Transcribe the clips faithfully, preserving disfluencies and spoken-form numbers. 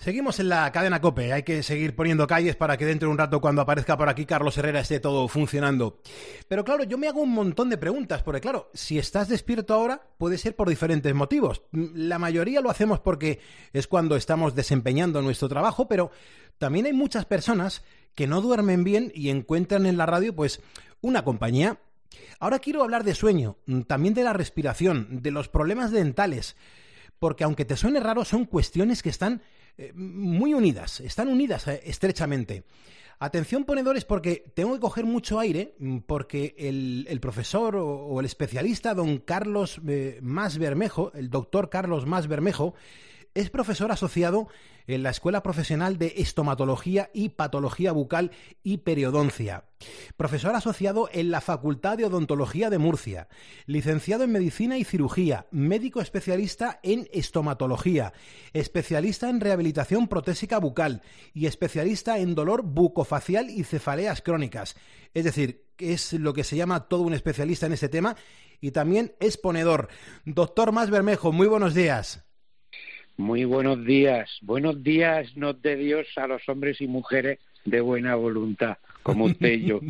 Seguimos en la cadena COPE, hay que seguir poniendo calles para que dentro de un rato, cuando aparezca por aquí Carlos Herrera, esté todo funcionando. Pero claro, yo me hago un montón de preguntas, porque claro, si estás despierto ahora, puede ser por diferentes motivos. La mayoría lo hacemos porque es cuando estamos desempeñando nuestro trabajo, pero también hay muchas personas que no duermen bien y encuentran en la radio, pues, una compañía. Ahora quiero hablar de sueño, también de la respiración, de los problemas dentales, porque aunque te suene raro, son cuestiones que están eh, muy unidas, están unidas eh, estrechamente. Atención, ponedores, porque tengo que coger mucho aire, porque el, el profesor o, o el especialista, don Carlos eh, Mas Bermejo, el doctor Carlos Mas Bermejo, es profesor asociado en la Escuela Profesional de Estomatología y Patología Bucal y Periodoncia. Profesor asociado en la Facultad de Odontología de Murcia. Licenciado en Medicina y Cirugía. Médico especialista en estomatología. Especialista en rehabilitación protésica bucal. Y especialista en dolor bucofacial y cefaleas crónicas. Es decir, es lo que se llama todo un especialista en este tema. Y también es ponedor. Doctor Mas Bermejo, muy buenos días. Muy buenos días. Buenos días nos dé Dios a los hombres y mujeres de buena voluntad, como usted y yo.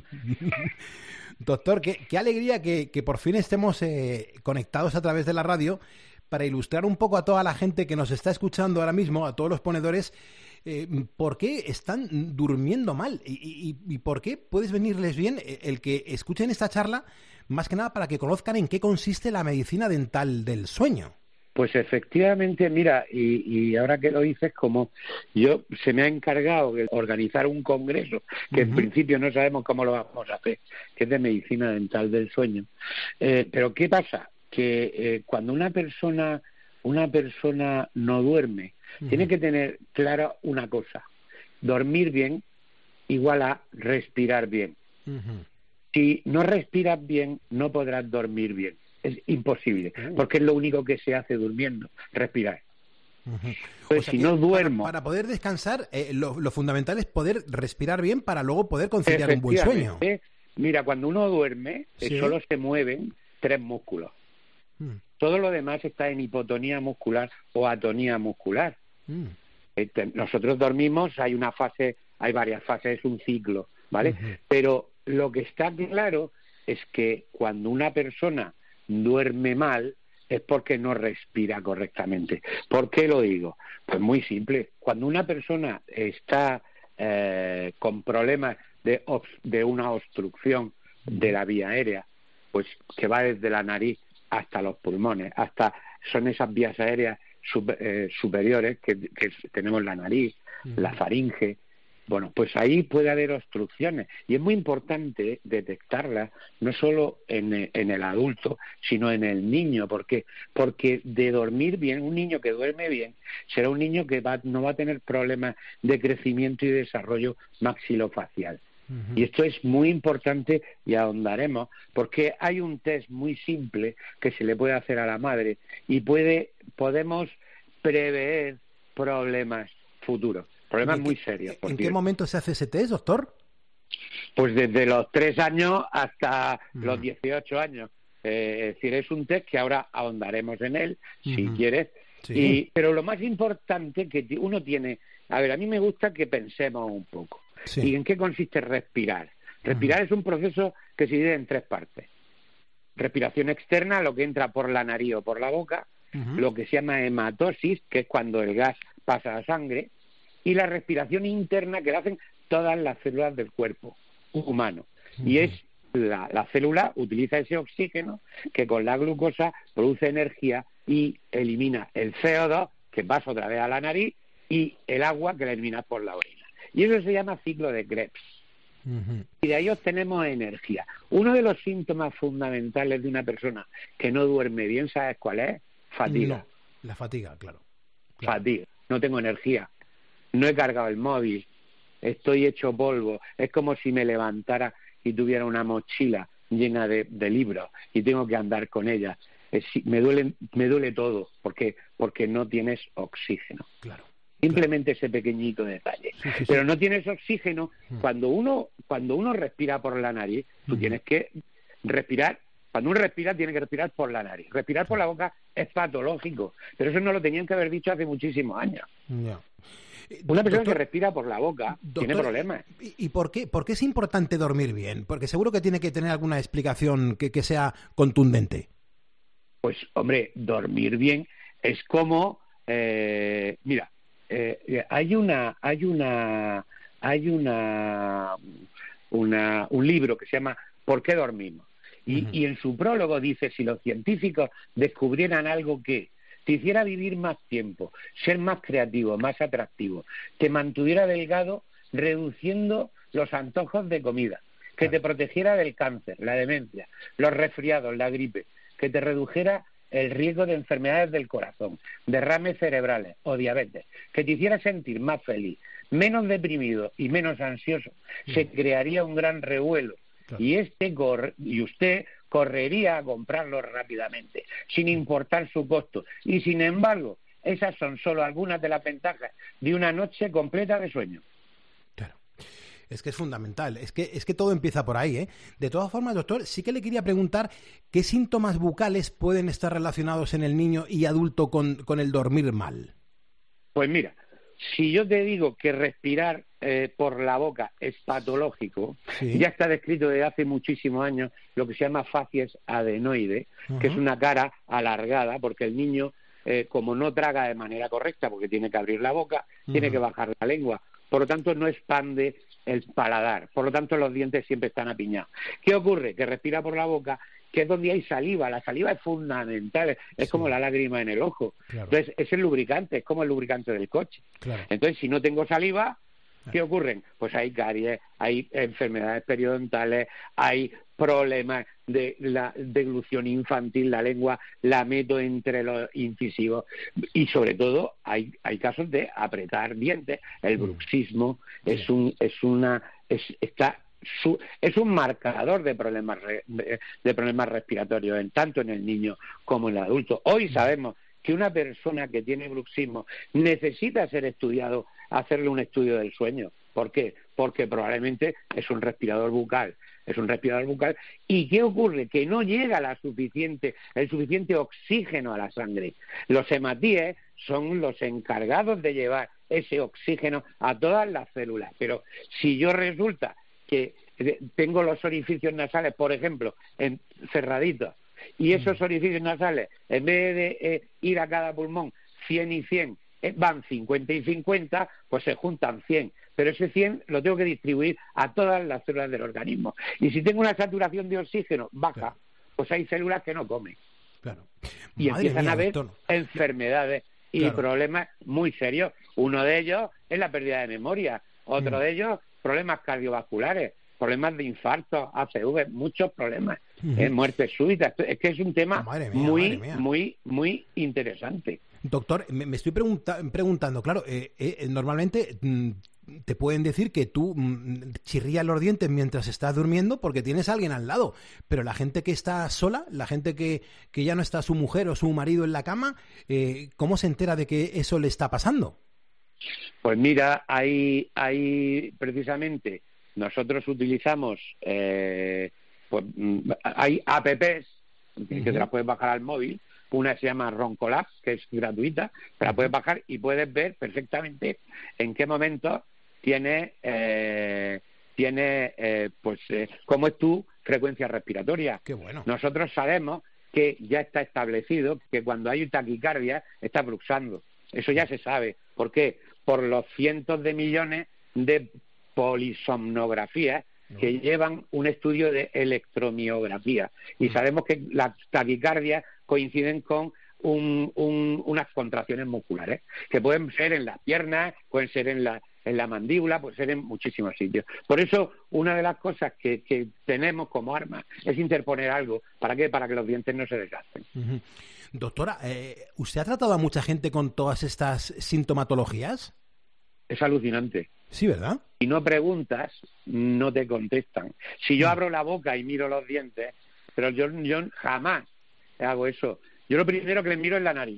Doctor, qué, qué alegría que, que por fin estemos eh, conectados a través de la radio para ilustrar un poco a toda la gente que nos está escuchando ahora mismo, a todos los ponedores, eh, por qué están durmiendo mal y, y, y por qué puedes venirles bien el que escuchen esta charla, más que nada para que conozcan en qué consiste la medicina dental del sueño. Pues efectivamente, mira, y, y ahora que lo dices, como yo se me ha encargado de organizar un congreso, que uh-huh. en principio no sabemos cómo lo vamos a hacer, que es de medicina dental del sueño. Eh, pero ¿qué pasa? Que eh, cuando una persona, una persona no duerme, uh-huh. tiene que tener clara una cosa: dormir bien igual a respirar bien. Uh-huh. Si no respiras bien, no podrás dormir bien. Es imposible, porque es lo único que se hace durmiendo, respirar. Uh-huh. Pues o sea si no duermo... Para, para poder descansar, eh, lo, lo fundamental es poder respirar bien para luego poder conciliar un buen sueño. Mira, cuando uno duerme, ¿sí? solo se mueven tres músculos. Mm. Todo lo demás está en hipotonía muscular o atonía muscular. Mm. Este, nosotros dormimos, hay una fase, hay varias fases, es un ciclo, ¿vale? Uh-huh. Pero lo que está claro es que cuando una persona duerme mal es porque no respira correctamente. ¿Por qué lo digo? Pues muy simple. Cuando una persona está eh, con problemas de, de una obstrucción de la vía aérea, pues que va desde la nariz hasta los pulmones, hasta son esas vías aéreas super, eh, superiores que, que tenemos la nariz, uh-huh. la faringe. Bueno, pues ahí puede haber obstrucciones y es muy importante detectarlas no solo en, en el adulto, sino en el niño. ¿Por qué? Porque de dormir bien, un niño que duerme bien será un niño que va, no va a tener problemas de crecimiento y desarrollo maxilofacial. Uh-huh. Y esto es muy importante y ahondaremos, porque hay un test muy simple que se le puede hacer a la madre y puede podemos prever problemas futuros. Problemas muy serios. ¿En qué momento se hace ese test, doctor? Pues desde los tres años hasta uh-huh. los dieciocho años. Eh, es decir, es un test que ahora ahondaremos en él, uh-huh. si quieres. Sí. Y, pero lo más importante que uno tiene... A ver, a mí me gusta que pensemos un poco. Sí. ¿Y en qué consiste respirar? Respirar uh-huh. es un proceso que se divide en tres partes. Respiración externa, lo que entra por la nariz o por la boca. Uh-huh. Lo que se llama hematosis, que es cuando el gas pasa a la sangre. Y la respiración interna, que la hacen todas las células del cuerpo humano. Uh-huh. Y es la, la célula utiliza ese oxígeno que con la glucosa produce energía y elimina el C O dos, que pasa otra vez a la nariz, y el agua, que la eliminas por la orina. Y eso se llama ciclo de Krebs. Uh-huh. Y de ahí obtenemos energía. Uno de los síntomas fundamentales de una persona que no duerme bien, ¿sabes cuál es? Fatiga. No, la fatiga, claro. claro. Fatiga. No tengo energía. No he cargado el móvil, estoy hecho polvo. Es como si me levantara y tuviera una mochila llena de, de libros y tengo que andar con ella. Es, me duele, me duele todo, porque porque no tienes oxígeno. Claro. Simplemente claro. ese pequeñito detalle. Sí, sí, Pero sí. no tienes oxígeno. Mm. Cuando uno cuando uno respira por la nariz, tú mm. tienes que respirar. Cuando uno respira, tiene que respirar por la nariz. Respirar por la boca es patológico, pero eso no lo tenían que haber dicho hace muchísimos años. Yeah. Una persona doctor, que respira por la boca doctor, tiene problemas. ¿Y por qué, por qué es importante dormir bien? Porque seguro que tiene que tener alguna explicación que, que sea contundente. Pues, hombre, dormir bien es como... Eh, mira, eh, hay una... hay una hay una, una un libro que se llama ¿Por qué dormimos? Y, uh-huh. y en su prólogo dice, si los científicos descubrieran algo que te hiciera vivir más tiempo, ser más creativo, más atractivo, te mantuviera delgado reduciendo los antojos de comida, que te protegiera del cáncer, la demencia, los resfriados, la gripe, que te redujera el riesgo de enfermedades del corazón, derrames cerebrales o diabetes, que te hiciera sentir más feliz, menos deprimido y menos ansioso, uh-huh. se crearía un gran revuelo. Claro. Y este cor- y usted correría a comprarlo rápidamente, sin importar su costo. Y sin embargo, esas son solo algunas de las ventajas de una noche completa de sueño. Claro. Es que es fundamental. Es que es que todo empieza por ahí, ¿eh? De todas formas, doctor, sí que le quería preguntar qué síntomas bucales pueden estar relacionados en el niño y adulto con, con el dormir mal. Pues mira, si yo te digo que respirar eh, por la boca es patológico, sí. ya está descrito desde hace muchísimos años lo que se llama facies adenoide, uh-huh. que es una cara alargada, porque el niño, eh, como no traga de manera correcta, porque tiene que abrir la boca, uh-huh. tiene que bajar la lengua, por lo tanto no expande el paladar, por lo tanto los dientes siempre están apiñados. ¿Qué ocurre? Que respira por la boca, que es donde hay saliva. La saliva es fundamental, es sí. como la lágrima en el ojo. Claro. Entonces, es el lubricante, es como el lubricante del coche. Claro. Entonces, si no tengo saliva, ¿qué claro. ocurren? Pues hay caries, hay enfermedades periodontales, hay problemas de la deglución infantil, la lengua la meto entre los incisivos y sobre todo hay hay casos de apretar dientes. El bruxismo sí. es un es una es está Su, es un marcador de problemas re, de, de problemas respiratorios en, tanto en el niño como en el adulto. Hoy sabemos que una persona que tiene bruxismo necesita ser estudiado, hacerle un estudio del sueño. ¿Por qué? Porque probablemente es un respirador bucal, es un respirador bucal. ¿Y qué ocurre? Que no llega la suficiente, el suficiente oxígeno a la sangre. Los hematíes son los encargados de llevar ese oxígeno a todas las células. Pero si yo resulta que tengo los orificios nasales, por ejemplo, en, cerraditos, y esos orificios nasales, en vez de eh, ir a cada pulmón cien y cien, eh, van cincuenta y cincuenta, pues se juntan cien, pero ese cien lo tengo que distribuir a todas las células del organismo. Y si tengo una saturación de oxígeno baja, claro. pues hay células que no comen. Claro. Y Madre empiezan mía, a haber doctor. enfermedades y claro. problemas muy serios. Uno de ellos es la pérdida de memoria, otro mm. de ellos problemas cardiovasculares, problemas de infarto, A C V, muchos problemas, uh-huh. eh, muertes súbitas. Es que es un tema oh, mía, muy, muy, muy interesante. Doctor, me, me estoy pregunta- preguntando, claro, eh, eh, normalmente mm, te pueden decir que tú mm, chirrías los dientes mientras estás durmiendo porque tienes a alguien al lado, pero la gente que está sola, la gente que, que ya no está su mujer o su marido en la cama, eh, ¿cómo se entera de que eso le está pasando? Pues mira, hay, hay precisamente, nosotros utilizamos, eh, pues hay apps uh-huh. que te las puedes bajar al móvil. Una se llama Roncolab, que es gratuita, te la puedes bajar y puedes ver perfectamente en qué momento tiene, eh, tiene eh, pues, eh, cómo es tu frecuencia respiratoria. Qué bueno. Nosotros sabemos que ya está establecido que cuando hay taquicardia está bruxando. Eso ya se sabe. ¿Por qué? Por los cientos de millones de polisomnografías no. que llevan un estudio de electromiografía. Y sabemos que las taquicardias coinciden con un, un, unas contracciones musculares, que pueden ser en las piernas, pueden ser en la, en la mandíbula, pueden ser en muchísimos sitios. Por eso, una de las cosas que, que tenemos como arma es interponer algo. ¿Para qué? Para que los dientes no se desgasten. Uh-huh. Doctora, eh, ¿usted ha tratado a mucha gente con todas estas sintomatologías? Es alucinante. Sí, ¿verdad? Si no preguntas, no te contestan. Si yo abro la boca y miro los dientes, pero yo, yo jamás hago eso. Yo lo primero que les miro es la nariz.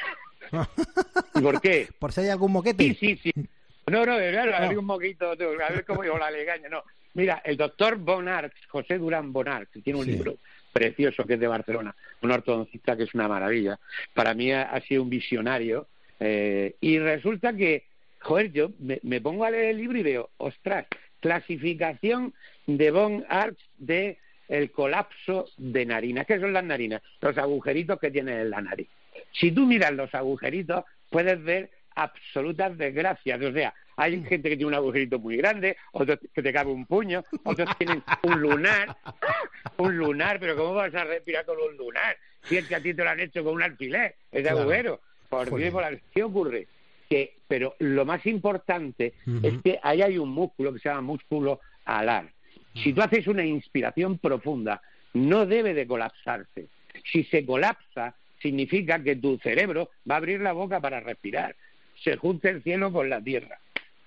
¿Y por qué? ¿Por si hay algún moquete? Sí, sí, sí. No, no, claro, hay un moquito, a ver cómo yo la legaña. No, mira, el doctor Bonarch, José Durán Bonarch, que tiene un sí. libro precioso que es de Barcelona, un ortodoncista que es una maravilla. Para mí ha, ha sido un visionario eh, y resulta que joder, yo me, me pongo a leer el libro y veo, ostras, clasificación de von Arx de el colapso de narinas. ¿Qué son las narinas? Los agujeritos que tiene en la nariz. Si tú miras los agujeritos, puedes ver absolutas desgracias. O sea, hay gente que tiene un agujerito muy grande, otros que te cabe un puño, otros tienen un lunar, un lunar, pero ¿cómo vas a respirar con un lunar? Si es que a ti te lo han hecho con un alfiler, ese claro. agujero. Por Dios, por la... ¿Qué ocurre? Que, pero lo más importante uh-huh. es que ahí hay un músculo que se llama músculo alar. Uh-huh. Si tú haces una inspiración profunda, no debe de colapsarse. Si se colapsa, significa que tu cerebro va a abrir la boca para respirar. Se junta el cielo con la tierra.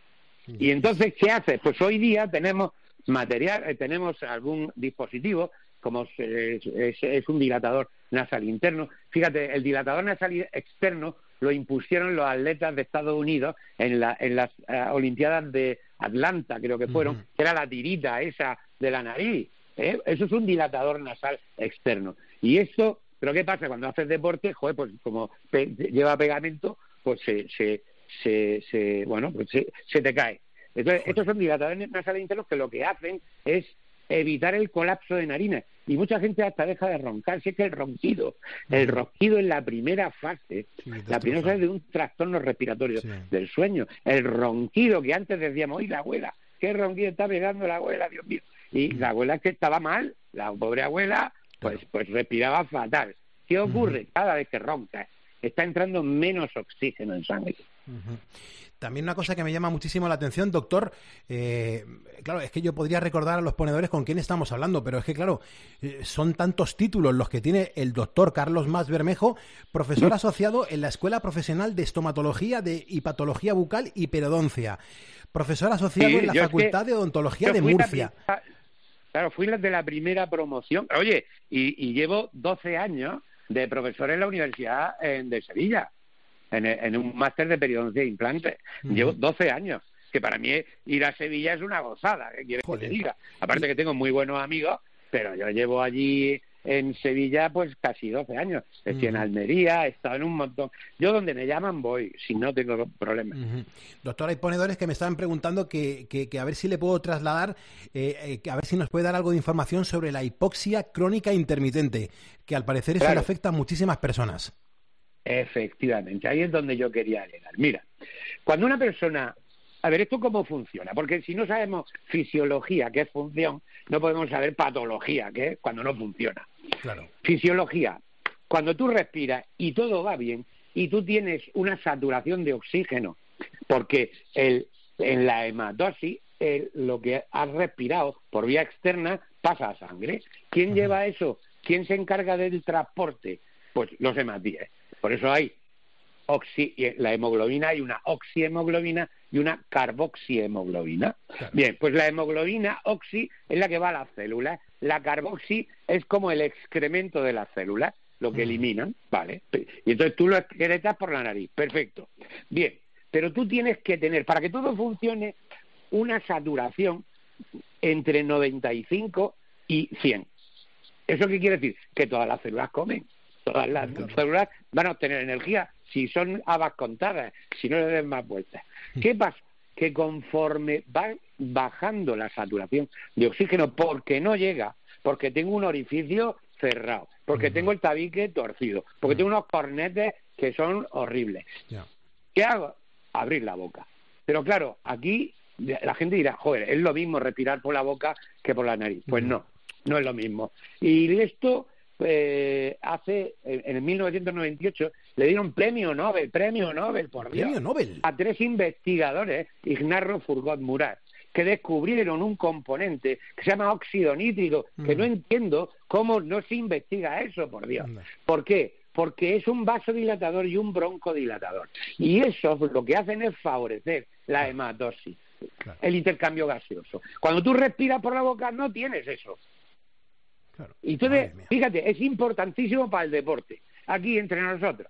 Y entonces, ¿qué haces? Pues hoy día tenemos material, eh, tenemos algún dispositivo, como es, es, es un dilatador nasal interno. Fíjate, el dilatador nasal externo lo impusieron los atletas de Estados Unidos en, la, en las uh, Olimpiadas de Atlanta, creo que fueron, uh-huh. que era la tirita esa de la nariz. ¿eh? Eso es un dilatador nasal externo. Y esto, ¿pero qué pasa? Cuando haces deporte, joder, pues como pe- lleva pegamento, pues se, se, se, se bueno, pues se, se te cae. Entonces, joder. Estos son dilatadores nasales internos que lo que hacen es evitar el colapso de narinas. Y mucha gente hasta deja de roncar. Si es que el ronquido, el ronquido es la primera fase, sí, la primera fase de un trastorno respiratorio sí. del sueño. El ronquido que antes decíamos, ¡ay, la abuela! ¿Qué ronquido está pegando la abuela, Dios mío? Y mm. la abuela es que estaba mal, la pobre abuela, pues, claro. pues respiraba fatal. ¿Qué ocurre? Mm. Cada vez que ronca, está entrando menos oxígeno en sangre. Uh-huh. También una cosa que me llama muchísimo la atención, doctor, eh, claro, es que yo podría recordar a los ponedores con quién estamos hablando, pero es que, claro, eh, son tantos títulos los que tiene el doctor Carlos Mas Bermejo, profesor asociado en la Escuela Profesional de Estomatología de y Patología Bucal y Periodoncia, profesor asociado sí, en la Facultad es que de Odontología de Murcia. La, claro, fui de la primera promoción, oye, y, y llevo doce años de profesor en la Universidad de Sevilla. En, en un máster de periodoncia e implantes. Uh-huh. Llevo doce años, que para mí ir a Sevilla es una gozada, ¿qué quieres Joder. que te diga? Aparte que tengo muy buenos amigos, pero yo llevo allí en Sevilla pues casi doce años. Estoy uh-huh. en Almería, he estado en un montón. Yo donde me llaman voy, si no tengo problemas. Uh-huh. Doctor, hay ponedores que me estaban preguntando que, que, que a ver si le puedo trasladar, eh, eh, a ver si nos puede dar algo de información sobre la hipoxia crónica intermitente, que al parecer eso claro. le afecta a muchísimas personas. Efectivamente, ahí es donde yo quería llegar. Mira, cuando una persona... A ver, ¿esto cómo funciona? Porque si no sabemos fisiología, que es función, no podemos saber patología, que es cuando no funciona. Claro. Fisiología, cuando tú respiras y todo va bien, y tú tienes una saturación de oxígeno, porque el, en la hematosis, el, lo que has respirado por vía externa pasa a sangre. ¿Quién uh-huh. lleva eso? ¿Quién se encarga del transporte? Pues los hematíes. Por eso hay oxi, la hemoglobina, hay una oxihemoglobina y una carboxihemoglobina. Claro. Bien, pues la hemoglobina oxi es la que va a las células, la carboxi es como el excremento de las células, lo que mm. eliminan, ¿vale? Y entonces tú lo excretas por la nariz, perfecto. Bien, pero tú tienes que tener, para que todo funcione, una saturación entre noventa y cinco y cien. ¿Eso qué quiere decir? Que todas las células comen. Todas las claro. células van a obtener energía si son habas contadas, si no le den más vueltas. ¿Qué pasa? Que conforme va bajando la saturación de oxígeno, porque no llega, porque tengo un orificio cerrado, porque uh-huh. tengo el tabique torcido, porque uh-huh. tengo unos cornetes que son horribles. Yeah. ¿Qué hago? Abrir la boca. Pero claro, aquí la gente dirá, joder, es lo mismo respirar por la boca que por la nariz. Pues uh-huh. no, no es lo mismo. Y esto... Eh, hace en el mil novecientos noventa y ocho le dieron premio Nobel, premio Nobel por Dios, premio Nobel a tres investigadores, Ignarro, Furgot, Murat, que descubrieron un componente que se llama óxido nítrico, mm. que no entiendo cómo no se investiga eso, por Dios. Mm. ¿Por qué? Porque es un vasodilatador y un broncodilatador, y eso lo que hacen es favorecer la hematosis, claro. el intercambio gaseoso. Cuando tú respiras por la boca no tienes eso. Claro. Y entonces, fíjate, es importantísimo para el deporte, aquí entre nosotros.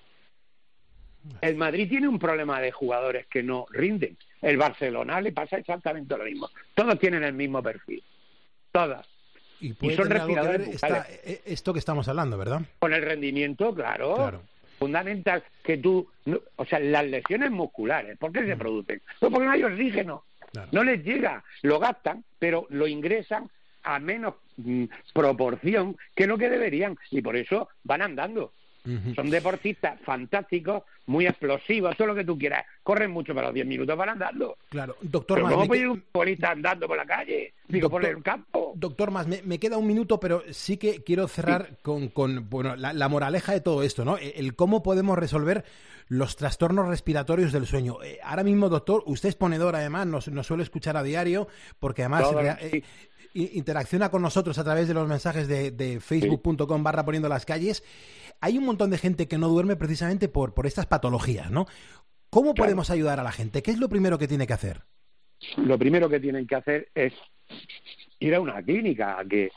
El Madrid tiene un problema de jugadores que no rinden. El Barcelona le pasa exactamente lo mismo. Todos tienen el mismo perfil. Todas. Y, y son respiradores bucales. Esta, esto que estamos hablando, ¿verdad? Con el rendimiento, claro. claro. fundamental que tú, no, o sea, las lesiones musculares, ¿por qué se producen? Pues porque no hay oxígeno, claro. No les llega, lo gastan, pero lo ingresan a menos mm, proporción que lo que deberían, y por eso van andando. Uh-huh. Son deportistas fantásticos, muy explosivos, todo lo que tú quieras. Corren mucho, para los diez minutos van andando. Claro, doctor pero Mas. ¿Cómo puede ir un futbolista andando por la calle? Digo, doctor, por el campo. Doctor Mas, me, me queda un minuto, pero sí que quiero cerrar sí. con, con bueno, la, la moraleja de todo esto, ¿no? El cómo podemos resolver los trastornos respiratorios del sueño. Eh, ahora mismo, doctor, usted es ponedor, además, nos, nos suele escuchar a diario, porque además Todo, rea, sí. eh, interacciona con nosotros a través de los mensajes de, de facebook punto com barra poniendo las calles. Hay un montón de gente que no duerme precisamente por, por estas patologías, ¿no? ¿Cómo claro. podemos ayudar a la gente? ¿Qué es lo primero que tiene que hacer? Lo primero que tienen que hacer es ir a una clínica a que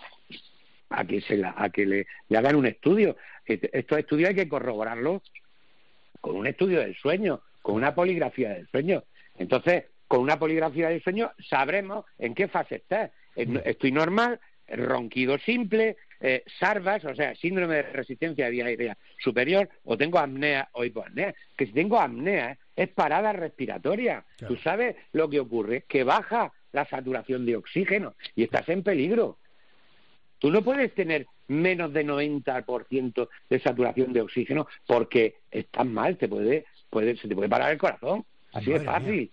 a que se la, a que le, le hagan un estudio. Estos estudios hay que corroborarlos con un estudio del sueño, con una poligrafía del sueño. Entonces, con una poligrafía del sueño sabremos en qué fase estás. Estoy normal, ronquido simple, eh, SARVAS, o sea, síndrome de resistencia vía aérea superior, o tengo apnea o hipoapnea. Que si tengo apnea es parada respiratoria. Claro. Tú sabes lo que ocurre, que baja la saturación de oxígeno y estás en peligro. Tú no puedes tener menos de noventa por ciento de saturación de oxígeno porque estás mal, te puede, puede, se te puede parar el corazón. Así de fácil.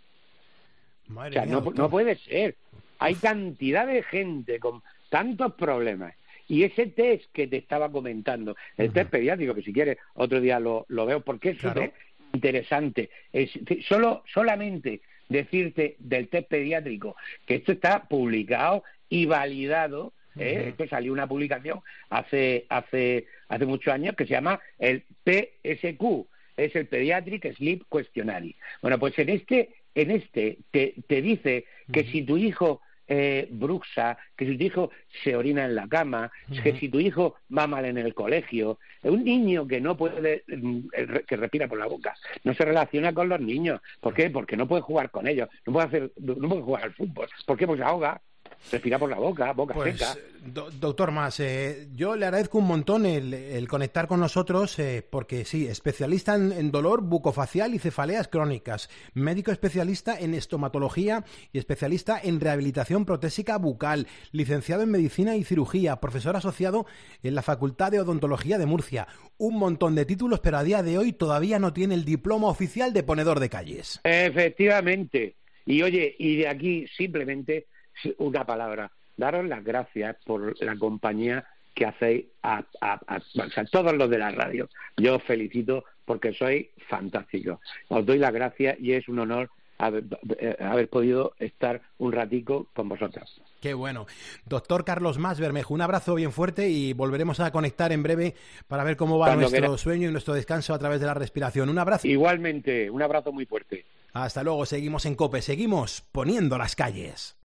Madre o sea, mía, no, no puede ser. Hay cantidad de gente con tantos problemas. Y ese test que te estaba comentando, el uh-huh. test pediátrico, que si quieres otro día lo, lo veo, porque es claro. súper interesante. Es, solo, solamente decirte del test pediátrico, que esto está publicado y validado. ¿Eh? Uh-huh. Esto salió una publicación hace hace hace muchos años que se llama el P S Q, es el Pediatric Sleep Questionnaire. Bueno, pues en este en este te, te dice que uh-huh. si tu hijo eh, bruxa, que si tu hijo se orina en la cama, uh-huh. que si tu hijo va mal en el colegio, un niño que no puede, que respira por la boca, no se relaciona con los niños. ¿Por qué? Porque no puede jugar con ellos, no puede hacer, no puede jugar al fútbol. ¿Por qué? Porque se ahoga. Respira por la boca, boca pues, seca. Do, doctor Mas, eh, yo le agradezco un montón el, el conectar con nosotros, eh, porque sí, especialista en, en dolor bucofacial y cefaleas crónicas, médico especialista en estomatología y especialista en rehabilitación protésica bucal, licenciado en medicina y cirugía, profesor asociado en la Facultad de Odontología de Murcia. Un montón de títulos, pero a día de hoy todavía no tiene el diploma oficial de ponedor de calles. Efectivamente. Y oye, y de aquí simplemente una palabra, daros las gracias por la compañía que hacéis a, a, a, a, a todos los de la radio. Yo os felicito porque sois fantásticos. Os doy las gracias y es un honor haber, haber podido estar un ratico con vosotros. Qué bueno. Doctor Carlos Mas Bermejo, un abrazo bien fuerte y volveremos a conectar en breve para ver cómo va Cuando nuestro quiera. sueño y nuestro descanso a través de la respiración. Un abrazo. Igualmente, un abrazo muy fuerte. Hasta luego, seguimos en COPE, seguimos poniendo las calles.